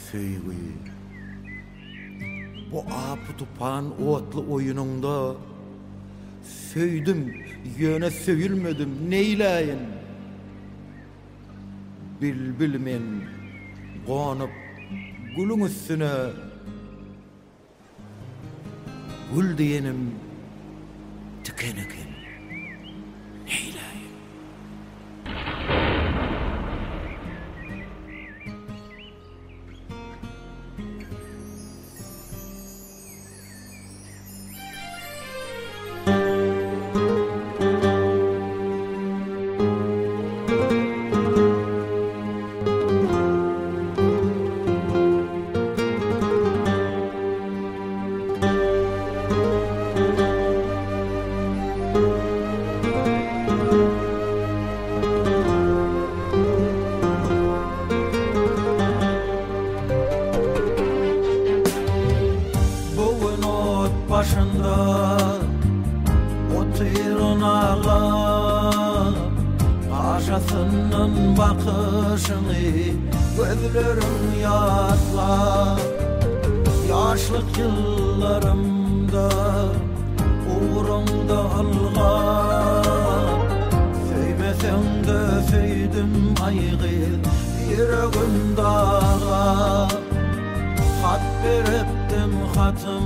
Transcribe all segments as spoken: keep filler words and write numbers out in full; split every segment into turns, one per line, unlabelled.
Söýgü. Bu apy tupan otly oýununda söýdüm, ýöne söýülmedim, neýläýin? Bilbil men gonyp gülüň üstüne, gül diýenim tiken eken, neýläýin? Başında oturun ağlam, aşasının bakışını gözlerim yatla. Yaşlık yıllarımda uğrumda alğam, söymesem de söydüm aygı yüreğim dağa. Hat beripdim hatım,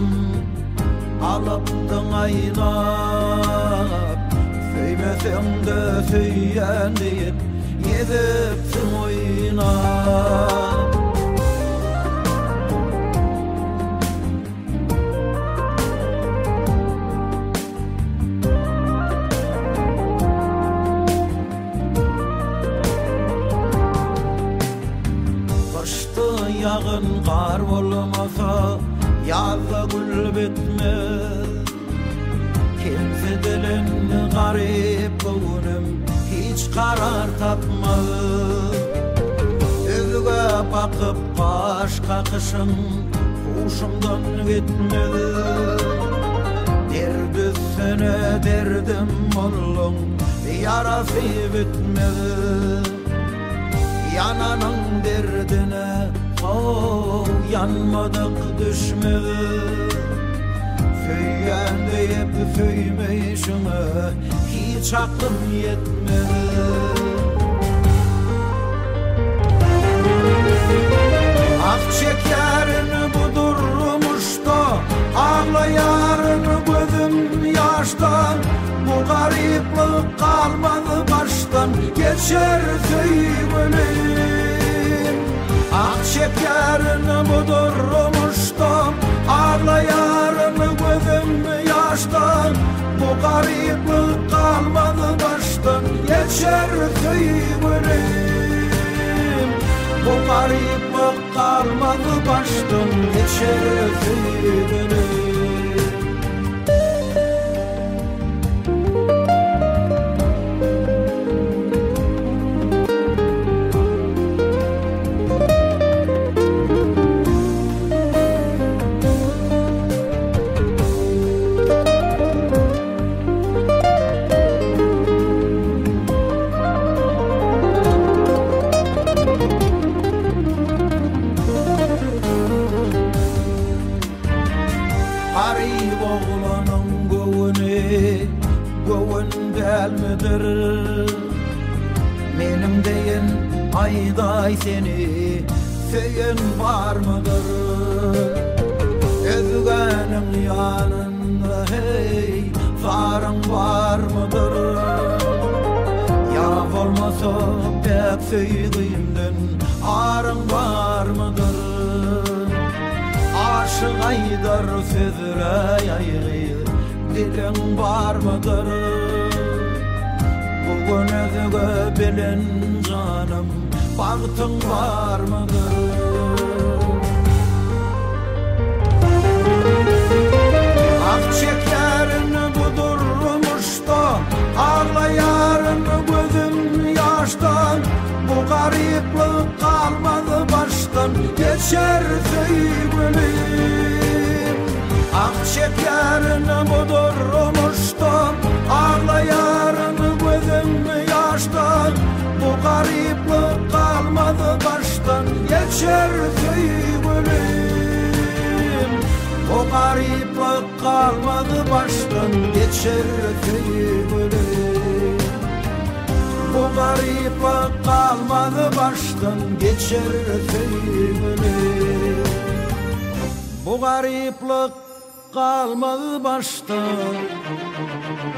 alıpdın aylap, söymesem de söyyen deyip yedipsin oynap. Kışta yağın kar olmasa yazda gül bitmez. Kimse dilini garip bugünüm hiç karar tapmaz. Özüge bakıp baş kakışın huşumdan gitmez. Derdi üstüne derdim oğlum, yarası bitmez. Yananın derdine oh, yanmadık düşmez. Söyyen deyip söymeyişime hiç aklım yetmez. Ah çekerini budurmuş da ağlayarini gözüm yaştan. Bu gariplik kalmadı baştan, geçer söygülüm. Ah şekerini budurmuştum, ağlayarını gözüm yaştan. Bu gariplik kalmadı baştan, geçer söygülüm. Bu gariplik kalmadı baştan, geçer söygülüm. Garip oğlanın gövünü, gövün gelmedir. Benim deyin ayday seni söyün var mıdır? Özgenin yanında hey zarın var mıdır? Ya olmasa pek söyleyimden arın var mıdır? Aşık aydar sözüre yaygı dilin var mıdır? Bugün özüge bilin canım, baktın var mıdır? Ah çekerini budurmuş da ağlayarini gözüm yaştan. Bu gariplik kalmadı baştan, geçer söygülüm. Ah şekerini budurmuştum, ağlayarini gözüm yaştan. Bu gariplik kalmadı baştan, geçer gariplik kalmadı baştan, geçer öteyi böyle. Bu gariplik kalmadı baştan, geçer öteyi böyle. Bu gariplik kalmadı baştan.